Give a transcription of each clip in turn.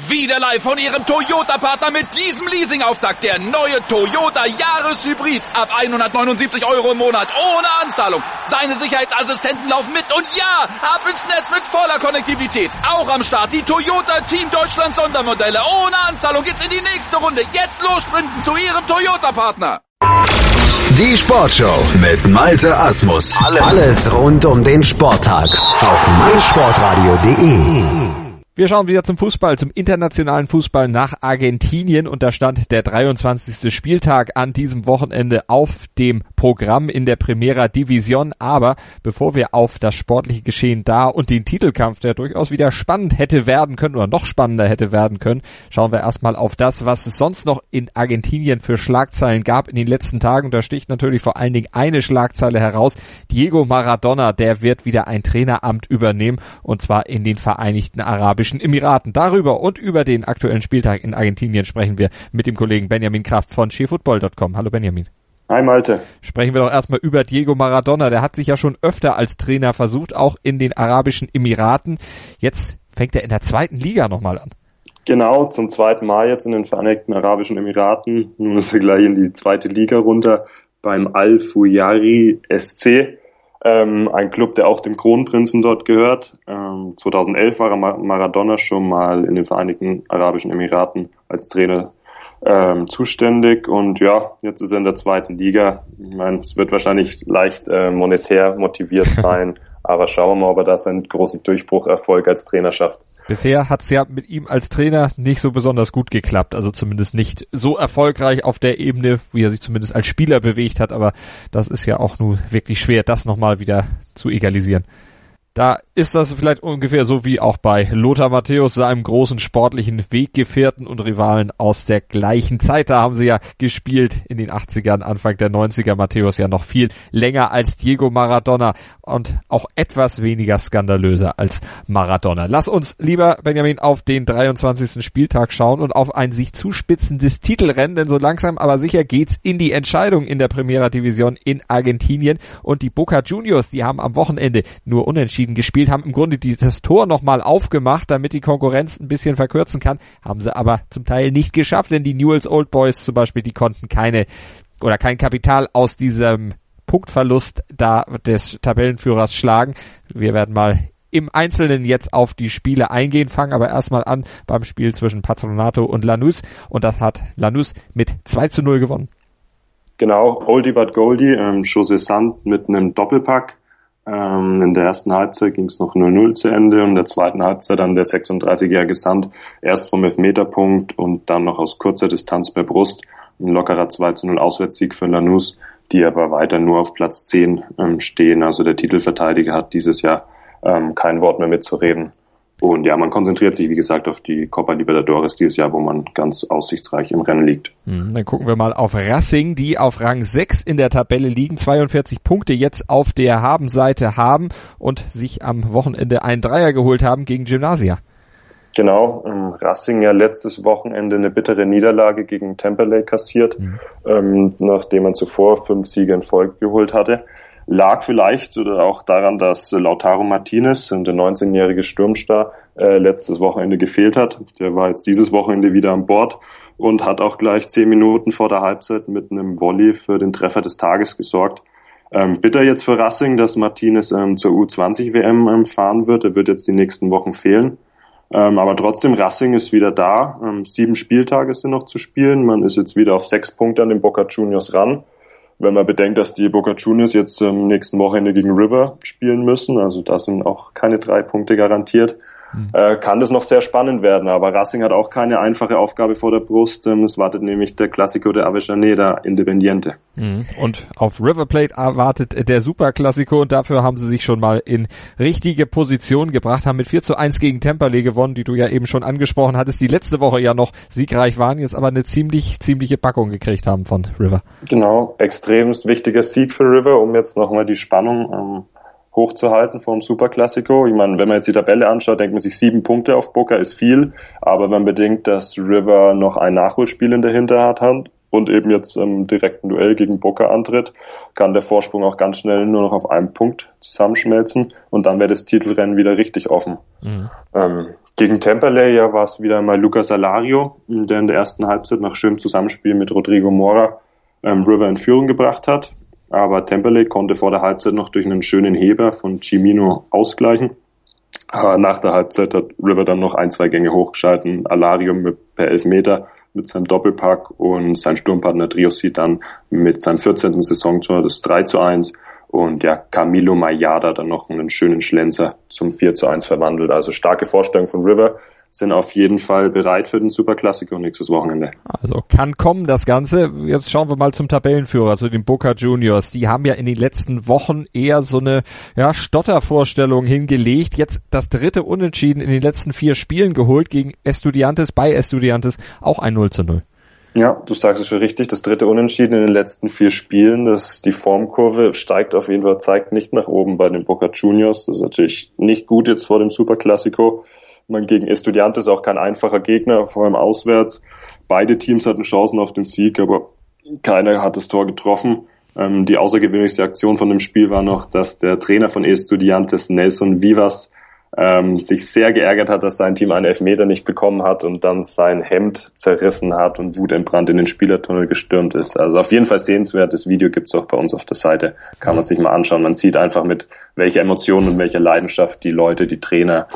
Wieder live von Ihrem Toyota-Partner mit diesem Leasing-Auftakt. Der neue Toyota Jahreshybrid. Ab 179 € im Monat. Ohne Anzahlung. Seine Sicherheitsassistenten laufen mit. Und ja, ab ins Netz mit voller Konnektivität. Auch am Start die Toyota Team Deutschland Sondermodelle. Ohne Anzahlung geht's in die nächste Runde. Jetzt los sprinten zu Ihrem Toyota-Partner. Die Sportshow mit Malte Asmus. Alles rund um den Sporttag auf meinsportradio.de. Wir schauen wieder zum Fußball, zum internationalen Fußball nach Argentinien und da stand der 23. Spieltag an diesem Wochenende auf dem Programm in der Primera División. Aber bevor wir auf das sportliche Geschehen da und den Titelkampf, der durchaus wieder spannend hätte werden können oder noch spannender hätte werden können, schauen wir erstmal auf das, was es sonst noch in Argentinien für Schlagzeilen gab in den letzten Tagen. Und da sticht natürlich vor allen Dingen eine Schlagzeile heraus. Diego Maradona, der wird wieder ein Traineramt übernehmen und zwar in den Vereinigten Arabischen Emiraten. Darüber und über den aktuellen Spieltag in Argentinien sprechen wir mit dem Kollegen Benjamin Kraft von chefootball.com. Hallo Benjamin. Hi Malte. Sprechen wir doch erstmal über Diego Maradona. Der hat sich ja schon öfter als Trainer versucht, auch in den Arabischen Emiraten. Jetzt fängt er in der zweiten Liga nochmal an. Genau, zum zweiten Mal jetzt in den Vereinigten Arabischen Emiraten. Nun ist er gleich in die zweite Liga runter beim Al-Fuyari SC. Ein Club, der auch dem Kronprinzen dort gehört. 2011 war Maradona schon mal in den Vereinigten Arabischen Emiraten als Trainer zuständig und ja, jetzt ist er in der zweiten Liga. Ich meine, es wird wahrscheinlich leicht monetär motiviert sein, aber schauen wir mal, ob er da seinen großen Durchbrucherfolg als Trainer schafft. Bisher hat's ja mit ihm als Trainer nicht so besonders gut geklappt, also zumindest nicht so erfolgreich auf der Ebene, wie er sich zumindest als Spieler bewegt hat, aber das ist ja auch nur wirklich schwer, das nochmal wieder zu egalisieren. Da ist das vielleicht ungefähr so wie auch bei Lothar Matthäus, seinem großen sportlichen Weggefährten und Rivalen aus der gleichen Zeit. Da haben sie ja gespielt in den 80ern, Anfang der 90er. Matthäus ja noch viel länger als Diego Maradona und auch etwas weniger skandalöser als Maradona. Lass uns lieber, Benjamin, auf den 23. Spieltag schauen und auf ein sich zuspitzendes Titelrennen, denn so langsam aber sicher geht's in die Entscheidung in der Primera División in Argentinien und die Boca Juniors, die haben am Wochenende nur unentschieden gespielt, haben im Grunde dieses Tor nochmal aufgemacht, damit die Konkurrenz ein bisschen verkürzen kann, haben sie aber zum Teil nicht geschafft, denn die Newell's Old Boys zum Beispiel, die konnten kein Kapital aus diesem Punktverlust da des Tabellenführers schlagen. Wir werden mal im Einzelnen jetzt auf die Spiele eingehen, fangen aber erstmal an beim Spiel zwischen Patronato und Lanús und das hat Lanús mit 2:0 gewonnen. Genau, Oldie but Goldie, José Sand mit einem Doppelpack. In der ersten Halbzeit ging es noch 0:0 zu Ende und in der zweiten Halbzeit dann der 36-jährige Sand erst vom Elfmeterpunkt und dann noch aus kurzer Distanz per Brust. Ein lockerer 2:0 Auswärtssieg für Lanús, die aber weiter nur auf Platz 10 stehen. Also der Titelverteidiger hat dieses Jahr kein Wort mehr mitzureden. Und ja, man konzentriert sich, wie gesagt, auf die Copa Libertadores dieses Jahr, wo man ganz aussichtsreich im Rennen liegt. Dann gucken wir mal auf Racing, die auf Rang 6 in der Tabelle liegen, 42 Punkte jetzt auf der Habenseite haben und sich am Wochenende einen Dreier geholt haben gegen Gimnasia. Genau, Racing ja letztes Wochenende eine bittere Niederlage gegen Temperley kassiert, nachdem man zuvor 5 Siege in Folge geholt hatte. Lag vielleicht oder auch daran, dass Lautaro Martinez, der 19-jährige Sturmstar, letztes Wochenende gefehlt hat. Der war jetzt dieses Wochenende wieder an Bord und hat auch gleich 10 Minuten vor der Halbzeit mit einem Volley für den Treffer des Tages gesorgt. Bitter jetzt für Racing, dass Martinez zur U20-WM fahren wird. Er wird jetzt die nächsten Wochen fehlen. Aber trotzdem, Racing ist wieder da. 7 Spieltage sind noch zu spielen. Man ist jetzt wieder auf 6 Punkte an den Boca Juniors ran. Wenn man bedenkt, dass die Boca Juniors jetzt am nächsten Wochenende gegen River spielen müssen, also da sind auch keine 3 Punkte garantiert, kann das noch sehr spannend werden. Aber Racing hat auch keine einfache Aufgabe vor der Brust. Es wartet nämlich der Clásico de Avellaneda Independiente. Und auf River Plate wartet der Superclásico und dafür haben sie sich schon mal in richtige Position gebracht, haben mit 4:1 gegen Temperley gewonnen, die du ja eben schon angesprochen hattest, die letzte Woche ja noch siegreich waren, jetzt aber eine ziemliche Packung gekriegt haben von River. Genau, extrem wichtiger Sieg für River, um jetzt nochmal die Spannung hochzuhalten vor dem Superclásico. Ich meine, wenn man jetzt die Tabelle anschaut, denkt man sich 7 Punkte auf Boca ist viel, aber wenn man bedenkt, dass River noch ein Nachholspiel in der Hinterhand und eben jetzt im direkten Duell gegen Boca antritt, kann der Vorsprung auch ganz schnell nur noch auf einen Punkt zusammenschmelzen und dann wäre das Titelrennen wieder richtig offen. Gegen Temperley war es wieder mal Lucas Alario, der in der ersten Halbzeit nach schönem Zusammenspiel mit Rodrigo Mora River in Führung gebracht hat. Aber Temperley konnte vor der Halbzeit noch durch einen schönen Heber von Cimino ausgleichen. Aber nach der Halbzeit hat River dann noch 1-2 Gänge hochgeschalten. Alario per Elfmeter mit seinem Doppelpack und sein Sturmpartner Driussi dann mit seinem 14. Saisontor das 3-1. Und ja, Camilo Mayada dann noch einen schönen Schlenzer zum 4-1 verwandelt. Also starke Vorstellung von River. Sind auf jeden Fall bereit für den Superklassiker nächstes Wochenende. Also kann kommen das Ganze. Jetzt schauen wir mal zum Tabellenführer, zu den Boca Juniors. Die haben ja in den letzten Wochen eher so eine Stottervorstellung hingelegt. Jetzt das 3. Unentschieden in den letzten 4 Spielen geholt gegen Estudiantes, bei Estudiantes auch ein 0-0. Ja, du sagst es schon richtig, das 3. Unentschieden in den letzten 4 Spielen, die Formkurve steigt auf jeden Fall, zeigt nicht nach oben bei den Boca Juniors. Das ist natürlich nicht gut jetzt vor dem Superklassiko. Gegen Estudiantes auch kein einfacher Gegner, vor allem auswärts. Beide Teams hatten Chancen auf den Sieg, aber keiner hat das Tor getroffen. Die außergewöhnlichste Aktion von dem Spiel war noch, dass der Trainer von Estudiantes, Nelson Vivas, sich sehr geärgert hat, dass sein Team einen Elfmeter nicht bekommen hat und dann sein Hemd zerrissen hat und wutentbrannt in den Spielertunnel gestürmt ist. Also auf jeden Fall sehenswert. Das Video gibt's auch bei uns auf der Seite. Kann man sich mal anschauen. Man sieht einfach mit welcher Emotion und welcher Leidenschaft die Leute, die Trainer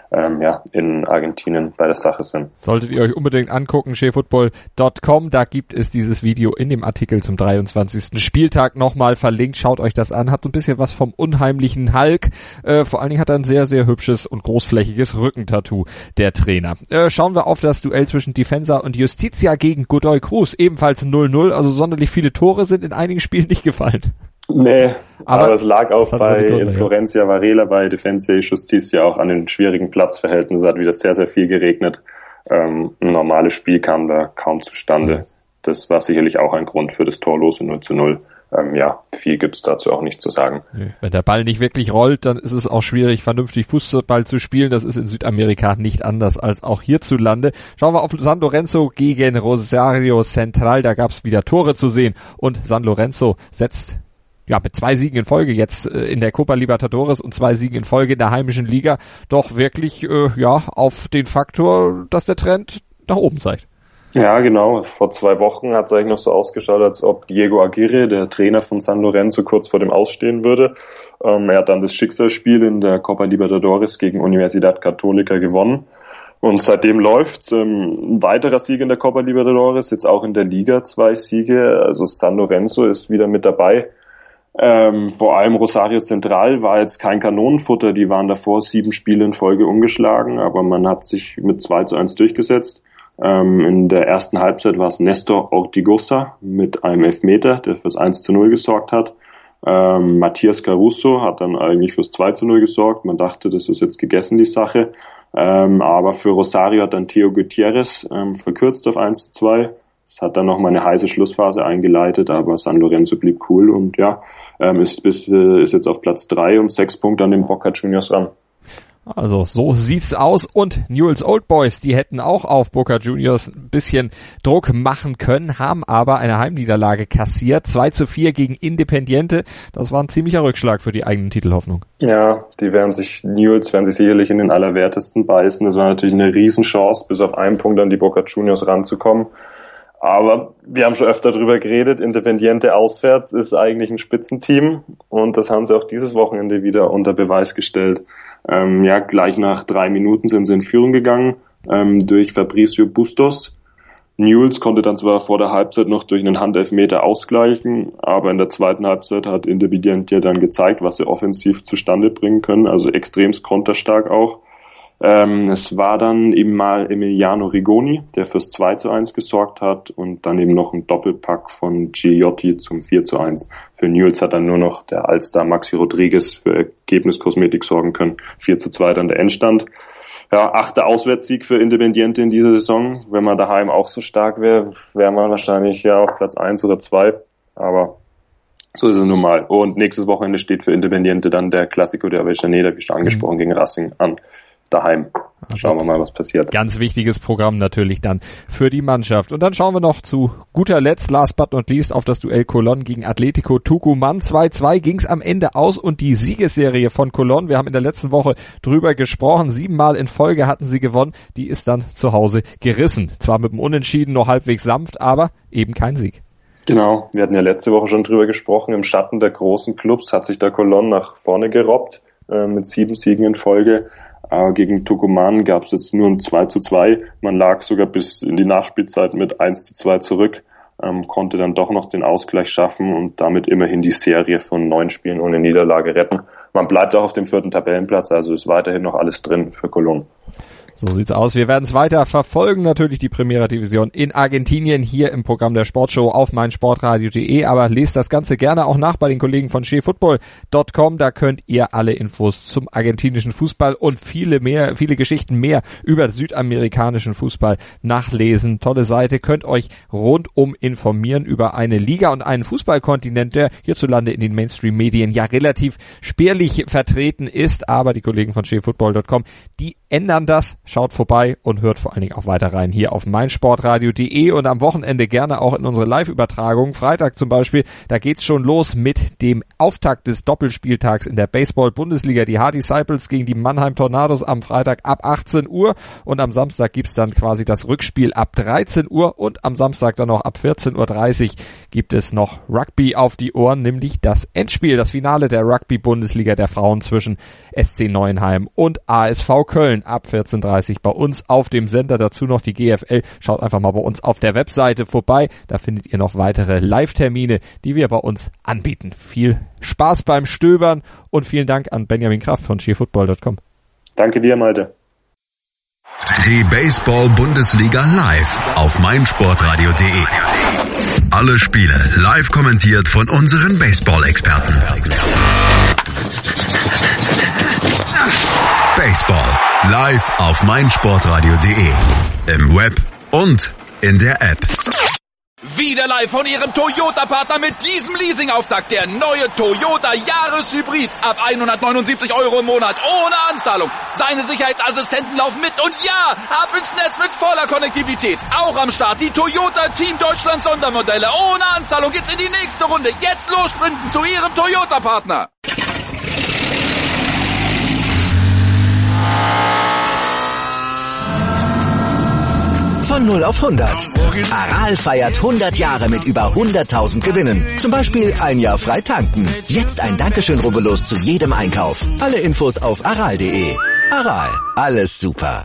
in Argentinien bei der Sache sind. Solltet ihr euch unbedingt angucken, chefootball.com, da gibt es dieses Video in dem Artikel zum 23. Spieltag nochmal verlinkt. Schaut euch das an, hat so ein bisschen was vom unheimlichen Hulk. Vor allen Dingen hat er ein sehr, sehr hübsches und großflächiges Rückentattoo, der Trainer. Schauen wir auf das Duell zwischen Defensa und Justicia gegen Godoy Cruz, ebenfalls 0-0, also sonderlich viele Tore sind in einigen Spielen nicht gefallen. Nee, aber es lag auch bei Gründe, Florencia Varela, bei Defensa y Justicia auch an den schwierigen Platzverhältnissen. Es hat wieder sehr, sehr viel geregnet. Ein normales Spiel kam da kaum zustande. Das war sicherlich auch ein Grund für das torlose 0-0. Viel gibt's dazu auch nicht zu sagen. Wenn der Ball nicht wirklich rollt, dann ist es auch schwierig, vernünftig Fußball zu spielen. Das ist in Südamerika nicht anders als auch hierzulande. Schauen wir auf San Lorenzo gegen Rosario Central. Da gab's wieder Tore zu sehen. Und San Lorenzo setzt mit 2 Siegen in Folge jetzt in der Copa Libertadores und 2 Siegen in Folge in der heimischen Liga doch wirklich auf den Faktor, dass der Trend nach oben zeigt. Ja, genau. Vor 2 Wochen hat es eigentlich noch so ausgeschaut, als ob Diego Aguirre, der Trainer von San Lorenzo, kurz vor dem Ausstehen würde. Er hat dann das Schicksalsspiel in der Copa Libertadores gegen Universidad Católica gewonnen. Und seitdem läuft's. Ein weiterer Sieg in der Copa Libertadores, jetzt auch in der Liga 2 Siege. Also San Lorenzo ist wieder mit dabei. Vor allem Rosario Central war jetzt kein Kanonenfutter, die waren davor 7 Spiele in Folge ungeschlagen, aber man hat sich mit 2-1 durchgesetzt. In der ersten Halbzeit war es Nestor Ortigosa mit einem Elfmeter, der fürs 1-0 gesorgt hat. Matías Caruso hat dann eigentlich fürs 2-0 gesorgt. Man dachte, das ist jetzt gegessen, die Sache. Aber für Rosario hat dann Theo Gutierrez verkürzt auf 1-2. Es hat dann nochmal eine heiße Schlussphase eingeleitet, aber San Lorenzo blieb cool und ist jetzt auf Platz 3 und 6 Punkte an den Boca Juniors ran. Also so sieht's aus. Und Newell's Old Boys, die hätten auch auf Boca Juniors ein bisschen Druck machen können, haben aber eine Heimniederlage kassiert. 2-4 gegen Independiente. Das war ein ziemlicher Rückschlag für die eigene Titelhoffnung. Ja, Newell's werden sich sicherlich in den Allerwertesten beißen. Das war natürlich eine Riesenchance, bis auf einen Punkt an die Boca Juniors ranzukommen. Aber wir haben schon öfter drüber geredet, Independiente auswärts ist eigentlich ein Spitzenteam und das haben sie auch dieses Wochenende wieder unter Beweis gestellt. Gleich nach 3 Minuten sind sie in Führung gegangen durch Fabricio Bustos. Newell's konnte dann zwar vor der Halbzeit noch durch einen Handelfmeter ausgleichen, aber in der zweiten Halbzeit hat Independiente dann gezeigt, was sie offensiv zustande bringen können, also extremst konterstark auch. Es war dann eben mal Emiliano Rigoni, der fürs 2-1 gesorgt hat und dann eben noch ein Doppelpack von Giotti zum 4-1. Für Newell's hat dann nur noch der Allstar Maxi Rodriguez für Ergebniskosmetik sorgen können. 4-2 dann der Endstand. Ja, 8. Auswärtssieg für Independiente in dieser Saison. Wenn man daheim auch so stark wäre, wäre man wahrscheinlich auf Platz 1 oder 2. Aber so ist es nun mal. Und nächstes Wochenende steht für Independiente dann der Clásico de Avellaneda, wie schon angesprochen, gegen Racing an. daheim. Schauen wir mal, was passiert. Ganz wichtiges Programm natürlich dann für die Mannschaft. Und dann schauen wir noch zu guter Letzt, last but not least, auf das Duell Colón gegen Atletico Tucumán. 2-2 ging es am Ende aus und die Siegesserie von Colón, wir haben in der letzten Woche drüber gesprochen, 7-mal in Folge hatten sie gewonnen, die ist dann zu Hause gerissen. Zwar mit dem Unentschieden, nur halbwegs sanft, aber eben kein Sieg. Genau, wir hatten ja letzte Woche schon drüber gesprochen, im Schatten der großen Clubs hat sich der Colón nach vorne gerobbt, mit 7 Siegen in Folge. Gegen Tucumán gab es jetzt nur ein 2-2. Man lag sogar bis in die Nachspielzeit mit 1-2 zurück, konnte dann doch noch den Ausgleich schaffen und damit immerhin die Serie von 9 Spielen ohne Niederlage retten. Man bleibt auch auf dem 4. Tabellenplatz, also ist weiterhin noch alles drin für Colón. So sieht's aus. Wir werden es weiter verfolgen, natürlich die Primera Division in Argentinien hier im Programm der Sportshow auf meinsportradio.de, aber lest das Ganze gerne auch nach bei den Kollegen von chefootball.com, da könnt ihr alle Infos zum argentinischen Fußball und viele Geschichten mehr über südamerikanischen Fußball nachlesen. Tolle Seite, könnt euch rundum informieren über eine Liga und einen Fußballkontinent, der hierzulande in den Mainstream-Medien ja relativ spärlich vertreten ist, aber die Kollegen von chefootball.com, die ändern das. Schaut vorbei und hört vor allen Dingen auch weiter rein hier auf meinsportradio.de und am Wochenende gerne auch in unsere Live-Übertragung. Freitag zum Beispiel, da geht's schon los mit dem Auftakt des Doppelspieltags in der Baseball-Bundesliga. Die Hard Disciples gegen die Mannheim Tornados am Freitag ab 18 Uhr und am Samstag gibt's dann quasi das Rückspiel ab 13 Uhr und am Samstag dann noch ab 14.30 Uhr gibt es noch Rugby auf die Ohren, nämlich das Endspiel, das Finale der Rugby-Bundesliga der Frauen zwischen SC Neuenheim und ASV Köln ab 14.30 bei uns auf dem Sender. Dazu noch die GFL. Schaut einfach mal bei uns auf der Webseite vorbei. Da findet ihr noch weitere Live-Termine, die wir bei uns anbieten. Viel Spaß beim Stöbern und vielen Dank an Benjamin Kraft von chefootball.com. Danke dir, Malte. Die Baseball-Bundesliga live auf meinsportradio.de. Alle Spiele live kommentiert von unseren Baseball-Experten. Baseball live auf meinsportradio.de. Im Web und in der App. Wieder live von Ihrem Toyota-Partner mit diesem Leasing-Auftakt. Der neue Toyota Jahreshybrid. Ab 179 € im Monat. Ohne Anzahlung. Seine Sicherheitsassistenten laufen mit. Und ja, ab ins Netz mit voller Konnektivität. Auch am Start die Toyota Team Deutschland Sondermodelle. Ohne Anzahlung geht's in die nächste Runde. Jetzt los sprinten zu Ihrem Toyota-Partner. Von 0 auf 100. Aral feiert 100 Jahre mit über 100.000 Gewinnen. Zum Beispiel ein Jahr frei tanken. Jetzt ein Dankeschön, rubbellos zu jedem Einkauf. Alle Infos auf aral.de. Aral, alles super.